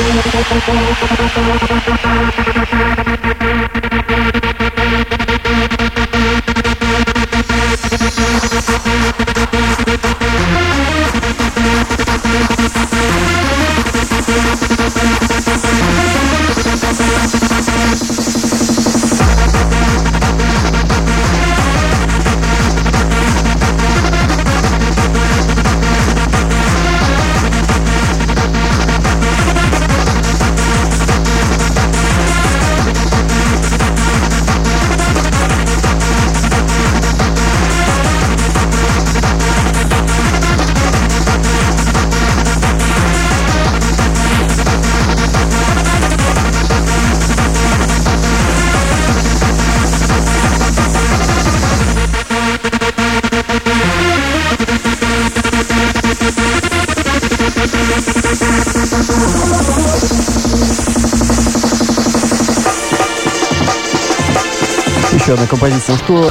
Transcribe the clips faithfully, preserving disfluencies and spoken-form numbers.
Еще одна композиция «Школа».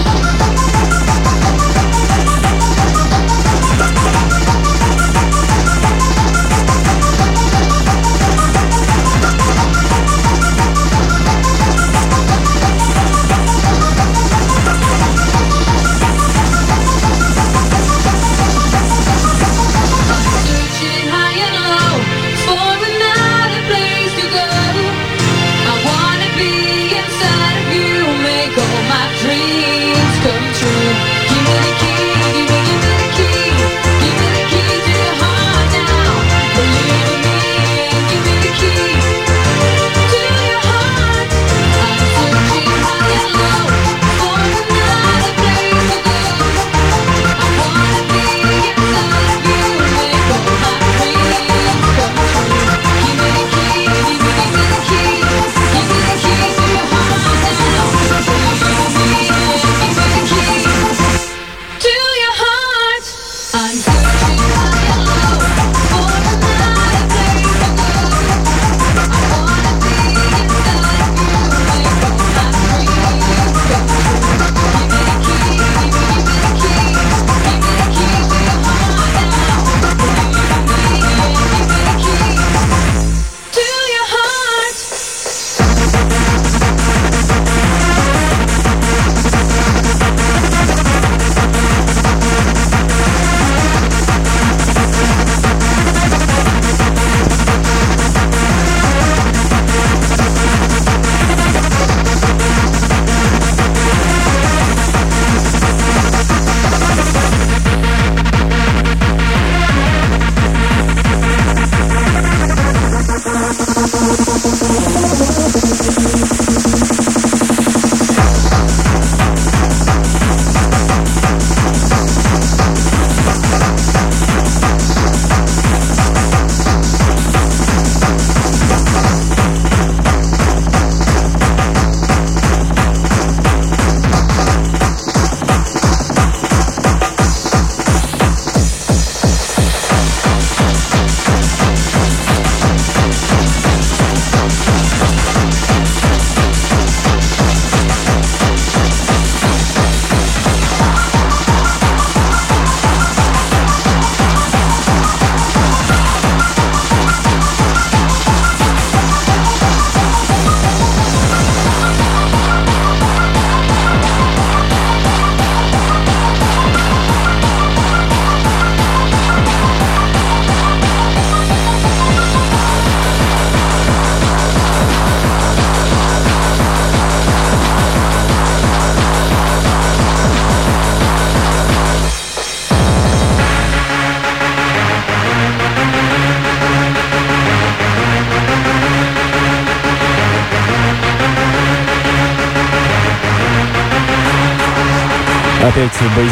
Опять бейс.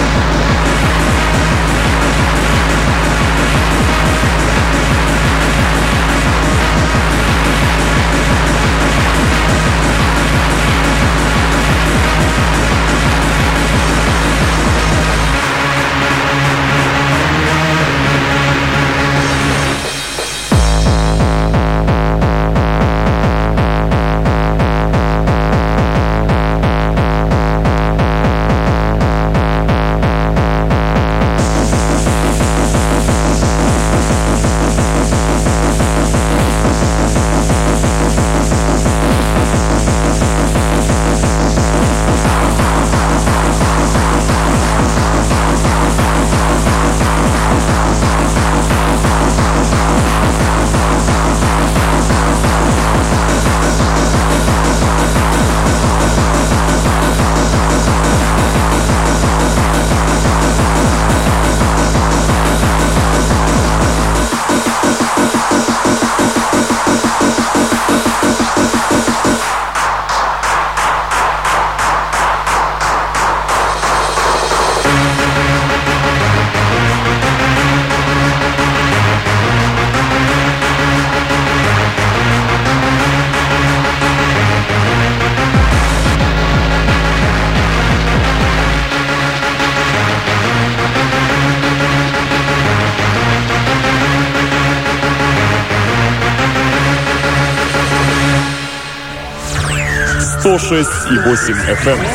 сто шесть и восемь эф эм.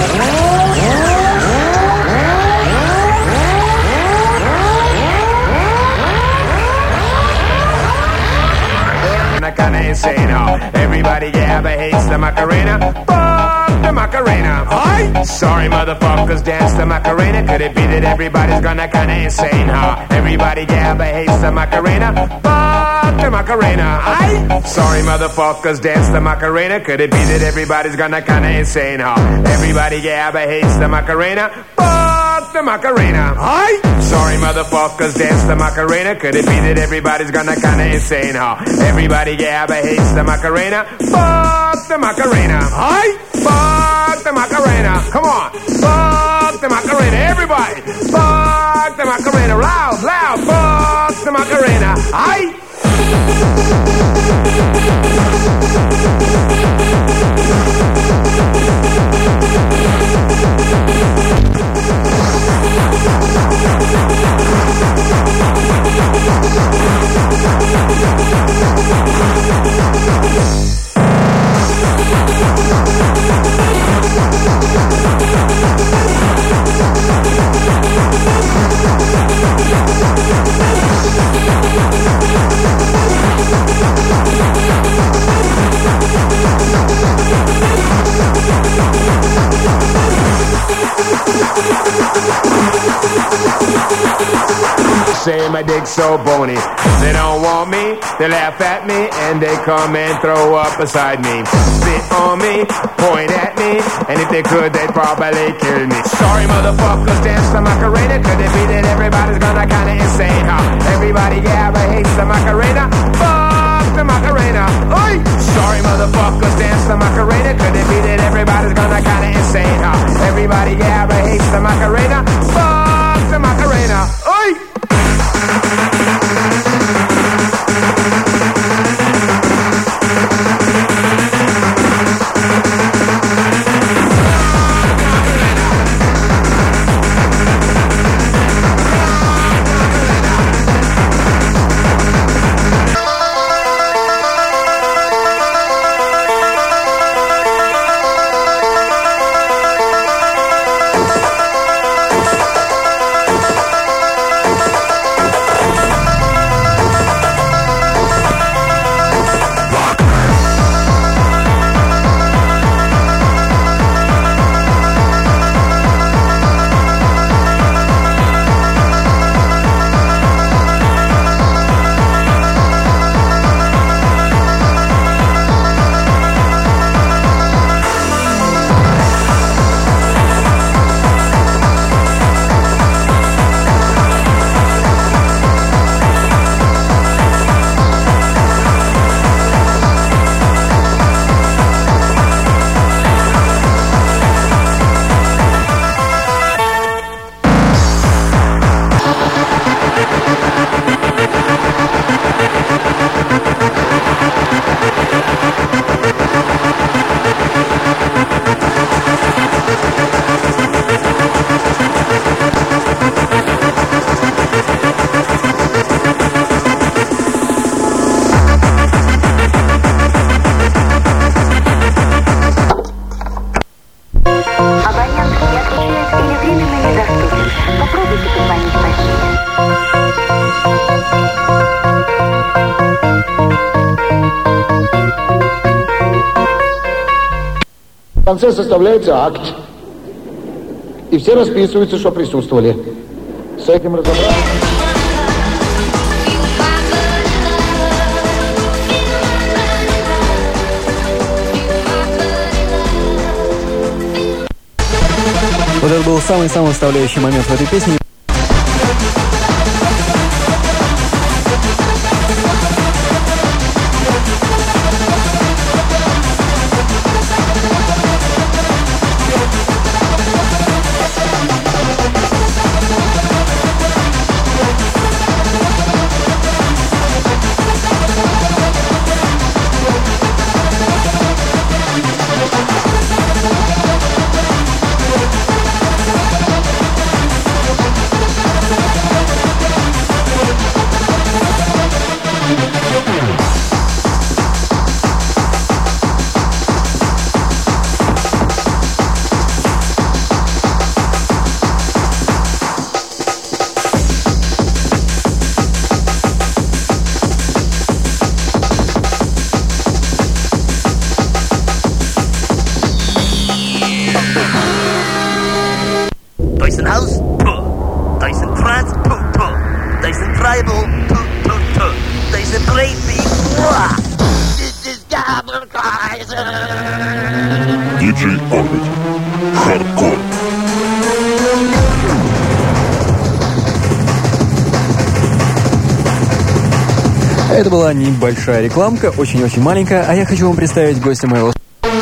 Kinda insane how everybody yeah but hates the Macarena. Fuck the Macarena. Aye. Sorry motherfuckers dance the Macarena. Could it be that everybody's gonna kinda insane how everybody yeah but hates the Macarena. Fuck the Macarena. Aye. Sorry motherfuckers dance the Macarena. Could it be that everybody's gonna kinda insane how everybody yeah but hates the Macarena. Fuck the Macarena. Aye. Sorry motherfuckers dance the Macarena. Could it be that everybody's gonna kinda insane how everybody yeah but hates the Macarena. Fuck the Macarena. Aye. Fuck the Macarena. Come on. Fuck the Macarena. Everybody. Fuck the Macarena. Loud, loud. Fuck the Macarena. Aye. Say my dick so bony, they don't want me, they laugh at me, and they come and throw up beside me. Spit on me, point at me, and if they could, they'd probably kill me. Sorry motherfuckers dance the Macarena. Could it be that everybody's gonna kinda insane how everybody yeah but hates the Macarena? Fuck the Macarena. Oi! Sorry motherfuckers dance the Macarena. Could it be that everybody's gonna kinda insane how everybody yeah but hates the Macarena? Fuck the Macarena. Oi! В конце составляется акт. И все расписываются, что присутствовали. С этим разобраться. Вот это был самый-самый вставляющий момент в этой песне. Диджей Огнев. Хардкор. Это была небольшая рекламка, очень-очень маленькая, а я хочу вам представить гостя моего...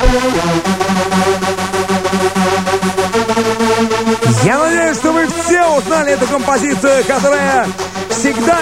Я надеюсь, что вы все узнали эту композицию, которая всегда...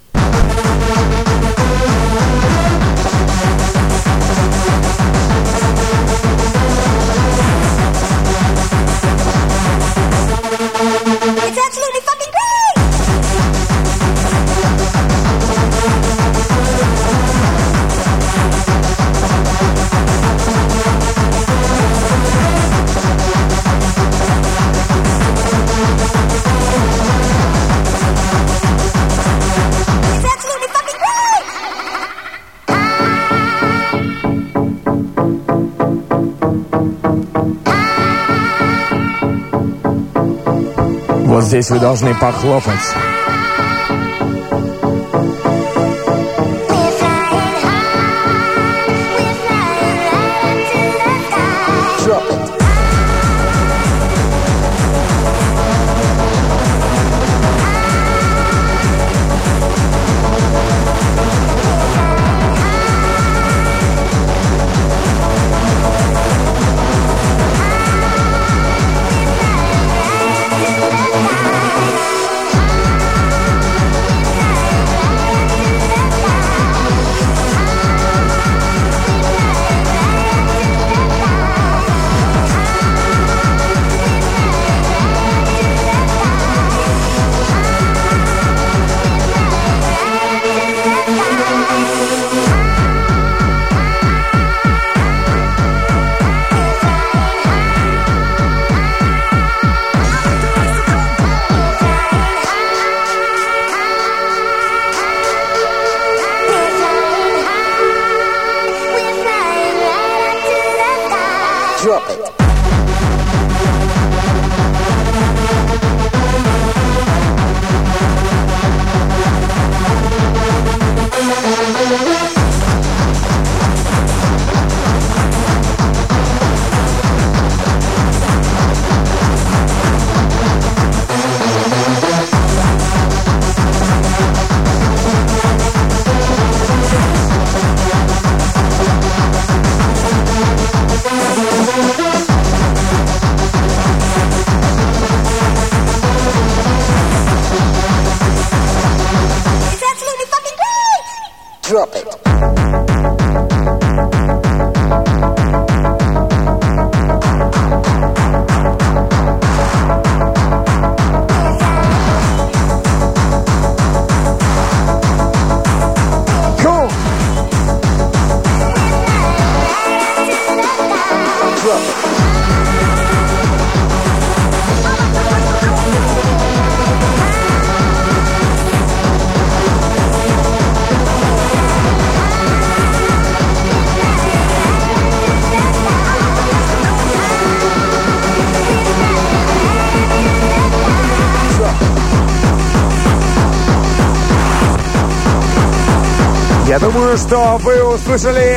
Вот здесь вы должны похлопать. Drop it. Я думаю, что вы услышали...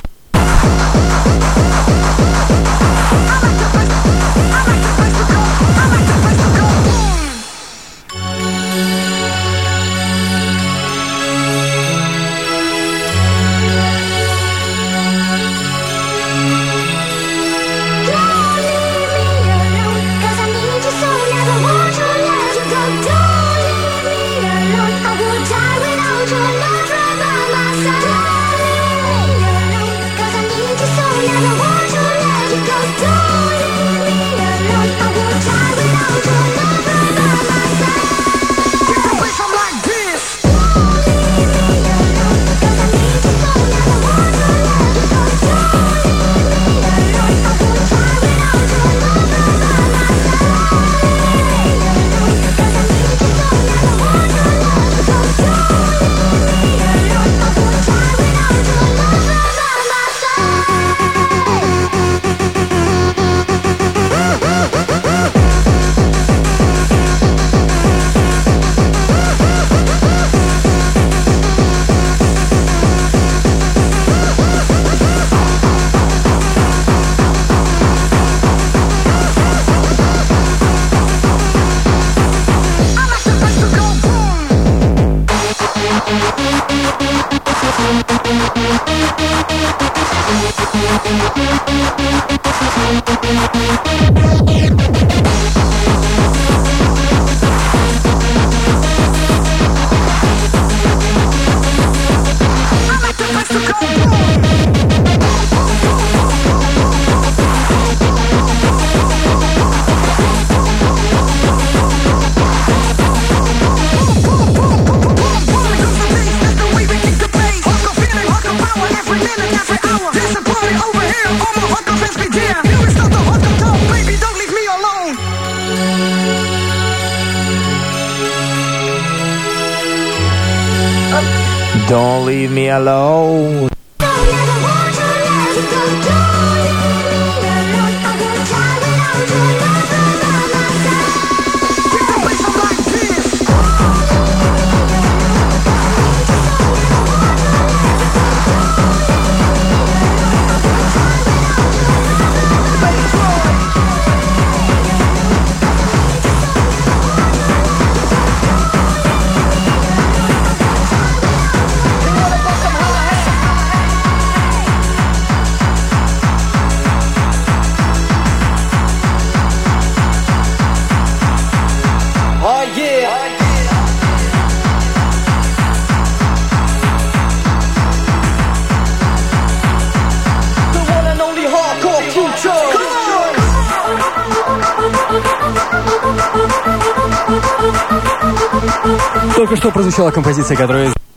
leave me alone. Только что прозвучала композиция, которая